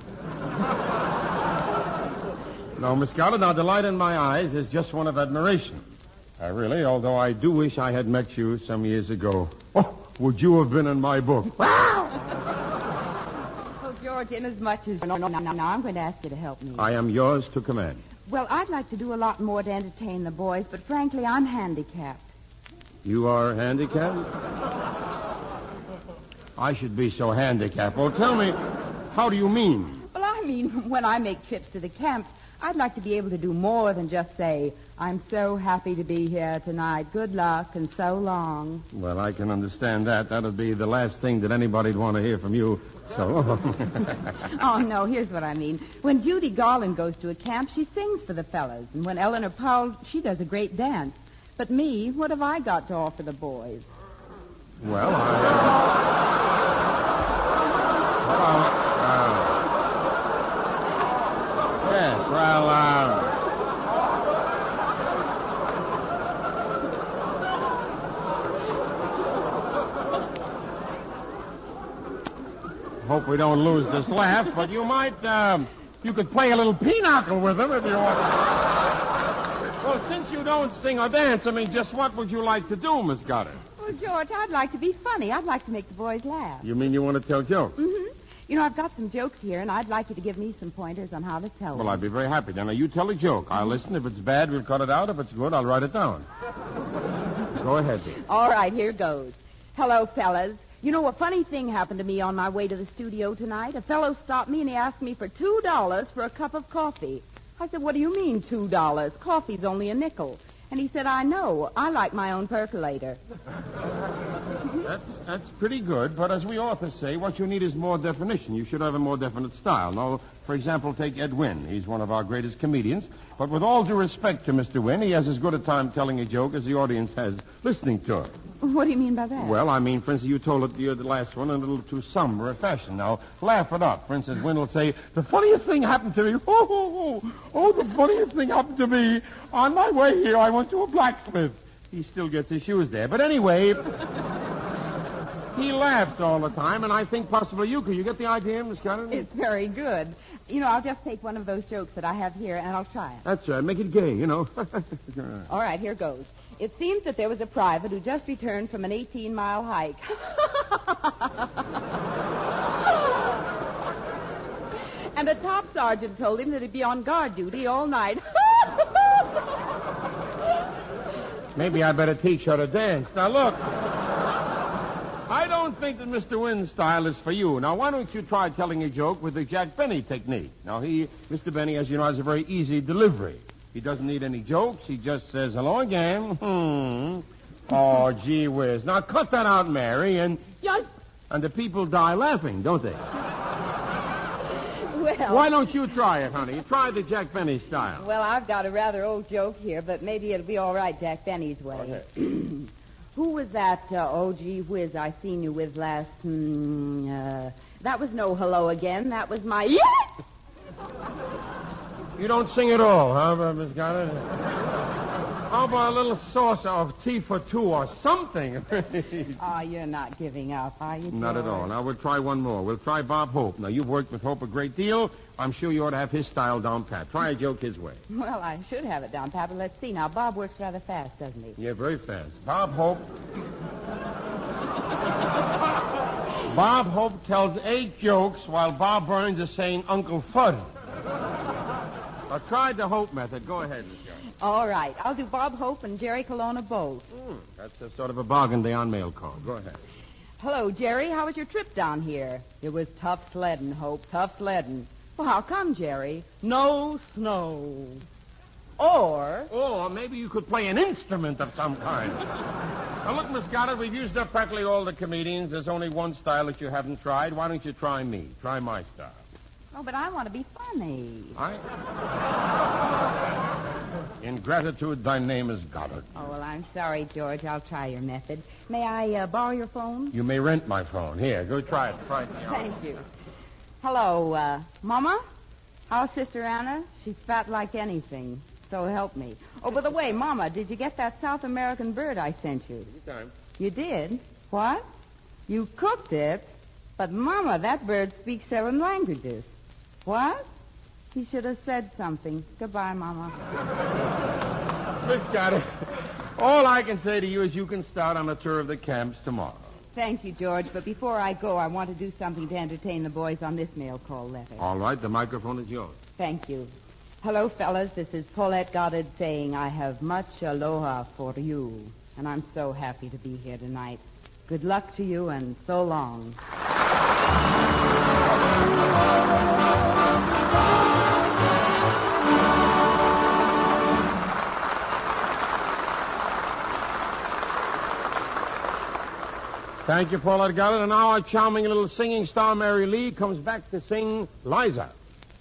No, Miss Goddard, now the light in my eyes is just one of admiration. Uh, really, although I do wish I had met you some years ago. Oh, would you have been in my book? Well, George, inasmuch as... No, no, no, no, I'm going to ask you to help me. I am yours to command. Well, I'd like to do a lot more to entertain the boys, but frankly, I'm handicapped. You are handicapped? I should be so handicapped. Well, tell me, how do you mean? Well, I mean, when I make trips to the camps, I'd like to be able to do more than just say, I'm so happy to be here tonight. Good luck and so long. Well, I can understand that. That'd be the last thing that anybody'd want to hear from you. So. Oh, no, here's what I mean. When Judy Garland goes to a camp, she sings for the fellas. And when Eleanor Powell, she does a great dance. But me, what have I got to offer the boys? Well, I... Well, uh... Yes, well, uh... hope we don't lose this laugh, but you might, um... you could play a little pinochle with them if you want. Well, since you don't sing or dance, I mean, just what would you like to do, Miss Goddard? Well, George, I'd like to be funny. I'd like to make the boys laugh. You mean you want to tell jokes? Mm-hmm. You know, I've got some jokes here, and I'd like you to give me some pointers on how to tell them. Well, I'd be very happy. Now, you tell a joke. I'll listen. If it's bad, we'll cut it out. If it's good, I'll write it down. Go ahead, dear. All right, here goes. Hello, fellas. You know, a funny thing happened to me on my way to the studio tonight. A fellow stopped me, and he asked me for two dollars for a cup of coffee. I said, what do you mean, two dollars? Coffee's only a nickel. And he said, I know. I like my own percolator. That's that's pretty good, but as we authors say, what you need is more definition. You should have a more definite style. Now, for example, take Ed Wynn. He's one of our greatest comedians. But with all due respect to Mister Wynn, he has as good a time telling a joke as the audience has listening to it. What do you mean by that? Well, I mean, for instance, you told it the, the last one in a little too somber a fashion. Now, laugh it up. For instance, Wynn will say, the funniest thing happened to me. Oh, oh, oh, oh, the funniest thing happened to me. On my way here, I went to a blacksmith. He still gets his shoes there. But anyway... He laughed all the time, and I think possibly you could. You get the idea, Miss Goddard? It's very good. You know, I'll just take one of those jokes that I have here, and I'll try it. That's right. Make it gay, you know. All right, here goes. It seems that there was a private who just returned from an eighteen-mile hike. And a top sergeant told him that he'd be on guard duty all night. Maybe I better teach her to dance. Now, look. I don't think that Mister Wynn's style is for you. Now, why don't you try telling a joke with the Jack Benny technique? Now, he, Mister Benny, as you know, has a very easy delivery. He doesn't need any jokes. He just says, hello again. Hmm. Oh, gee whiz. Now, cut that out, Mary, and yes. And the people die laughing, don't they? Well... Why don't you try it, honey? Try the Jack Benny style. Well, I've got a rather old joke here, but maybe it'll be all right Jack Benny's way. Okay. Who was that, uh, oh, gee whiz, I seen you with last, hmm, uh, that was no hello again. That was my, yes! You don't sing at all, huh, Miss Goddard? How about a little saucer of tea for two or something? Oh, you're not giving up, are you, Not George? at all. Now, we'll try one more. We'll try Bob Hope. Now, you've worked with Hope a great deal. I'm sure you ought to have his style down pat. Try a joke his way. Well, I should have it down pat, but let's see. Now, Bob works rather fast, doesn't he? Yeah, very fast. Bob Hope... Bob Hope tells eight jokes while Bob Burns is saying Uncle Fudd. I tried the Hope method. Go ahead, Miss Goddard. All right. I'll do Bob Hope and Jerry Colonna both. Mm, that's a sort of a bargain day on mail call. Go ahead. Hello, Jerry. How was your trip down here? It was tough sledding, Hope. Tough sledding. Well, how come, Jerry? No snow. Or... Or maybe you could play an instrument of some kind. Now, look, Miss Goddard, we've used up practically all the comedians. There's only one style that you haven't tried. Why don't you try me? Try my style. Oh, but I want to be funny. I... In gratitude, thy name is Goddard. Oh, well, I'm sorry, George. I'll try your method. May I uh, borrow your phone? You may rent my phone. Here, go try it. Try it. Thank you. Hello, uh, Mama? How's Sister Anna? She's fat like anything. So help me. Oh, by the way, Mama, did you get that South American bird I sent you? Anytime. You did? What? You cooked it? But, Mama, that bird speaks seven languages. What? He should have said something. Goodbye, Mama. Miss Goddard, all I can say to you is you can start on a tour of the camps tomorrow. Thank you, George, but before I go, I want to do something to entertain the boys on this mail call letter. All right, the microphone is yours. Thank you. Hello, fellas. This is Paulette Goddard saying I have much aloha for you, and I'm so happy to be here tonight. Good luck to you, and so long. Thank you, Paulette Goddard. And now our charming little singing star, Mary Lee, comes back to sing Liza.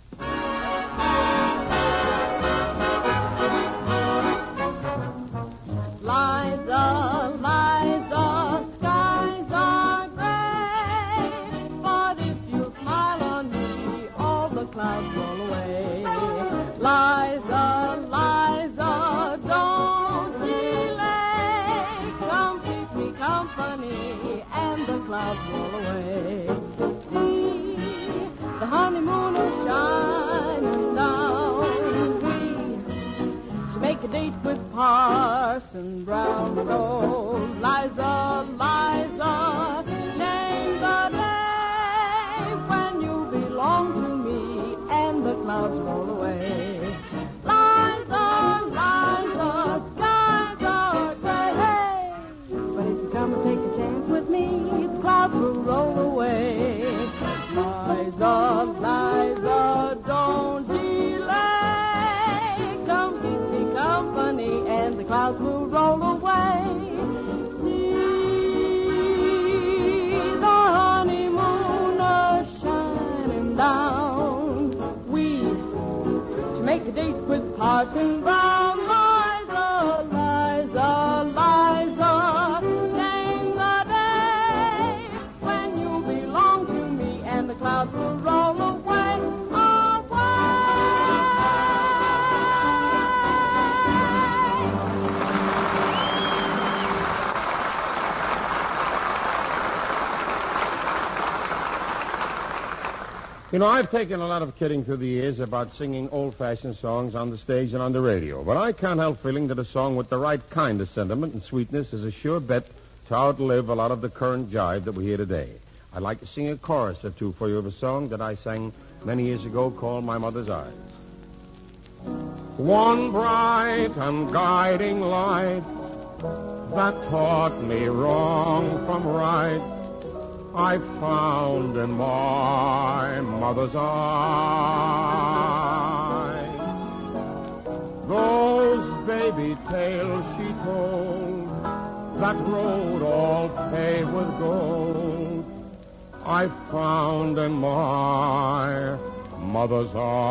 Liza, Liza, skies are gray, but if you smile on me, all the clouds roll away. Liza, Liza, don't delay, come keep me company, and the clouds roll away. See, the honeymoon is shining down. We should make a date with Parson Brown. So, Liza, Liza, name the day when you belong to me, and the clouds roll away. Liza, Liza, skies are gray, but if you come and take a chance with me, the clouds will roll away. Liza, Liza, don't delay, come keep me company, and the clouds will roll away. See the honeymooners shining down. We to make a date with Parson Brown. Liza, Liza, Liza, name the day when you belong to me, and the clouds will roll away. You know, I've taken a lot of kidding through the years about singing old-fashioned songs on the stage and on the radio, but I can't help feeling that a song with the right kind of sentiment and sweetness is a sure bet to outlive a lot of the current jive that we hear today. I'd like to sing a chorus or two for you of a song that I sang many years ago called My Mother's Eyes. One bright and guiding light that taught me wrong from right I found in my mother's eyes. Those baby tales she told that road all paved with gold I found in my mother's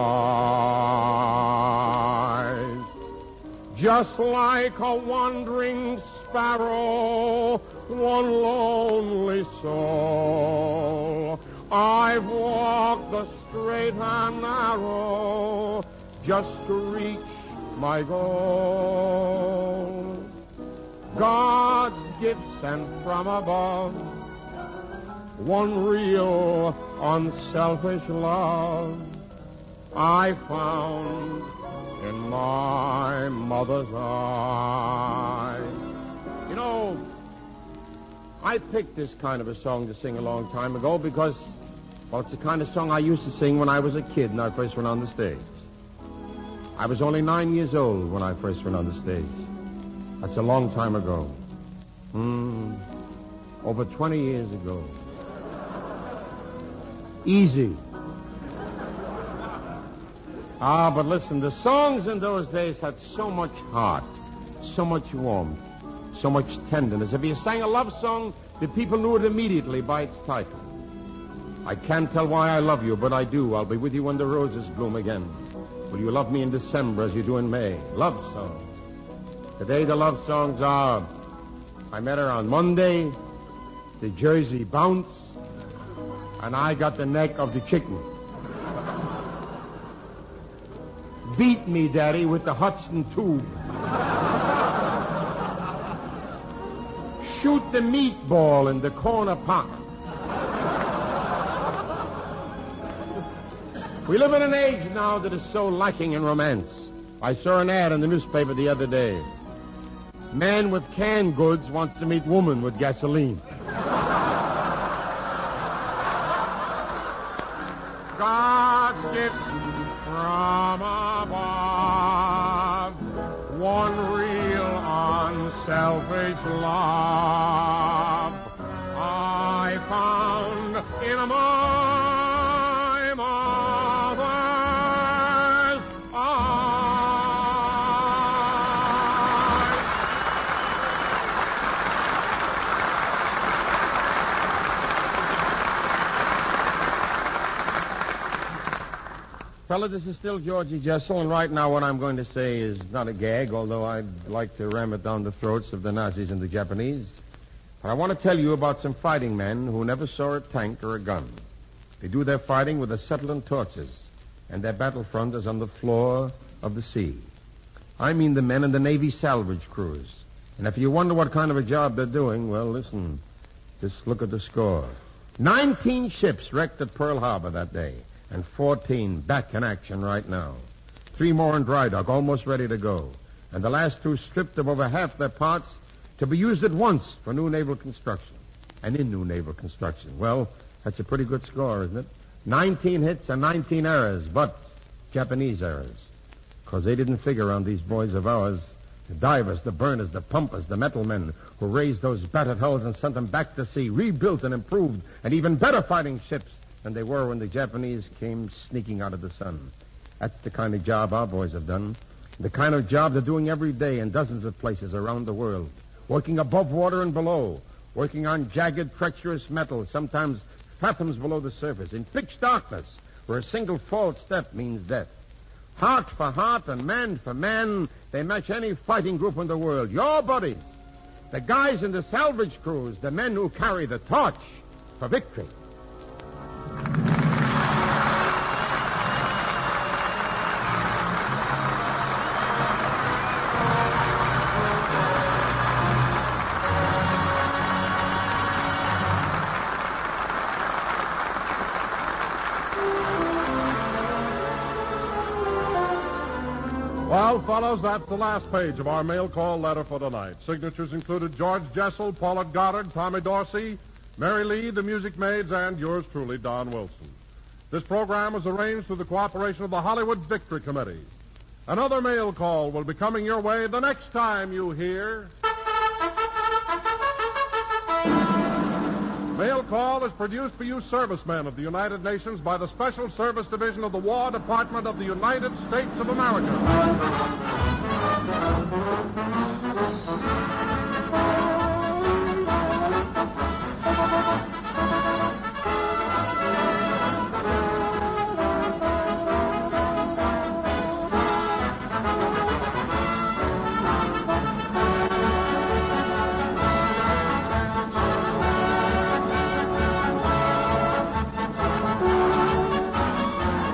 eyes. Just like a wandering sparrow, one lonely soul, I've walked the straight and narrow just to reach my goal. God's gift sent from above, one real unselfish love I found in my mother's eyes. You know, I picked this kind of a song to sing a long time ago because, well, it's the kind of song I used to sing when I was a kid and I first went on the stage. I was only nine years old when I first went on the stage. That's a long time ago. Hmm, over twenty years ago. Easy. Ah, but listen, the songs in those days had so much heart, so much warmth, so much tenderness. If you sang a love song, the people knew it immediately by its title. I can't tell why I love you, but I do. I'll be with you when the roses bloom again. Will you love me in December as you do in May? Love songs. Today the love songs are, I met her on Monday, the Jersey bounce, and I got the neck of the chicken. Beat me, Daddy, with the Hudson tube. Shoot the meatball in the corner pocket. We live in an age now that is so lacking in romance. I saw an ad in the newspaper the other day. Man with canned goods wants to meet woman with gasoline. God's gift from above, one real unselfish love I found in my mother's eyes. Fella, this is still Georgie Jessel, and right now what I'm going to say is not a gag, although I'd like to ram it down the throats of the Nazis and the Japanese. But I want to tell you about some fighting men who never saw a tank or a gun. They do their fighting with acetylene torches, and their battlefront is on the floor of the sea. I mean the men in the Navy salvage crews. And if you wonder what kind of a job they're doing, well, listen, just look at the score. Nineteen ships wrecked at Pearl Harbor that day, and fourteen back in action right now. Three more in dry dock, almost ready to go. And the last two stripped of over half their parts to be used at once for new naval construction. And in new naval construction. Well, that's a pretty good score, isn't it? Nineteen hits and nineteen errors, but Japanese errors. Because they didn't figure on these boys of ours, the divers, the burners, the pumpers, the metal men who raised those battered hulls and sent them back to sea, rebuilt and improved, and even better fighting ships than they were when the Japanese came sneaking out of the sun. That's the kind of job our boys have done. The kind of job they're doing every day in dozens of places around the world. Working above water and below. Working on jagged, treacherous metal, sometimes fathoms below the surface. In pitch darkness, where a single false step means death. Heart for heart and man for man, they match any fighting group in the world. Your buddies. The guys in the salvage crews, the men who carry the torch for victory. Well, fellows, that's the last page of our mail call letter for tonight. Signatures included George Jessel, Paulette Goddard, Tommy Dorsey, Mary Lee, the Music Maids, and yours truly, Don Wilson. This program was arranged through the cooperation of the Hollywood Victory Committee. Another mail call will be coming your way the next time you hear... Mail Call is produced for you servicemen of the United Nations by the Special Service Division of the War Department of the United States of America.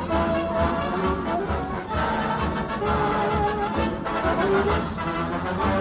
Thank you.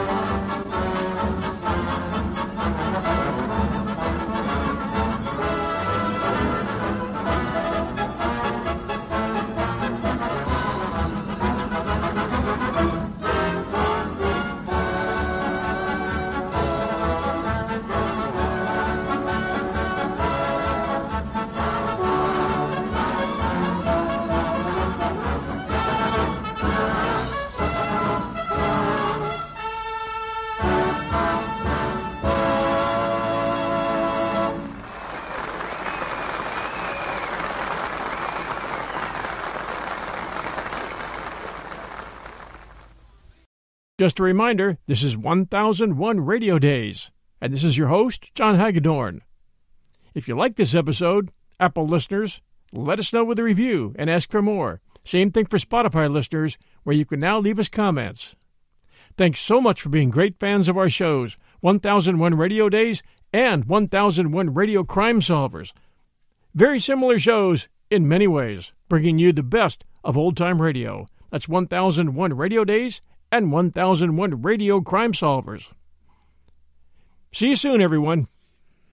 Just a reminder, this is one thousand one Radio Days, and this is your host, John Hagedorn. If you like this episode, Apple listeners, let us know with a review and ask for more. Same thing for Spotify listeners, where you can now leave us comments. Thanks so much for being great fans of our shows, one thousand one Radio Days and one thousand one Radio Crime Solvers. Very similar shows in many ways, bringing you the best of old-time radio. That's one thousand one Radio Days and one thousand one Radio Crime Solvers. See you soon, everyone.